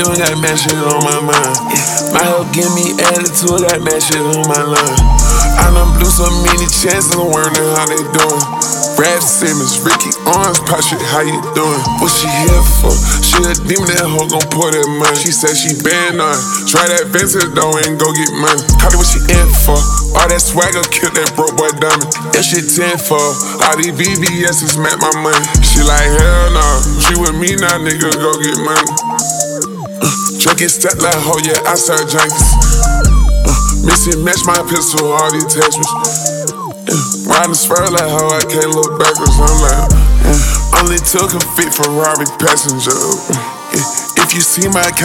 don't got mad shit on my mind. My help give me attitude, got mad shit on my line. I done blew so many chances, I'm learning how they doing. Brad Simmons, Ricky Owens, pop shit, how you doing? What she here for? She a demon, that hoe gon' pour that money. She said she been on. Try that Vincent though and go get money. Call it what she in for. All that swagger, kill that broke boy diamond. That shit 10 for. All these VVS's met my money. She like, hell no. She with me now, nigga, go get money. Drink it step like, oh yeah, I start junkies. Missy match my pistol, all these attachments. Riding spur like how I can't look backwards. I'm like, only took a fit Ferrari passenger. If you see my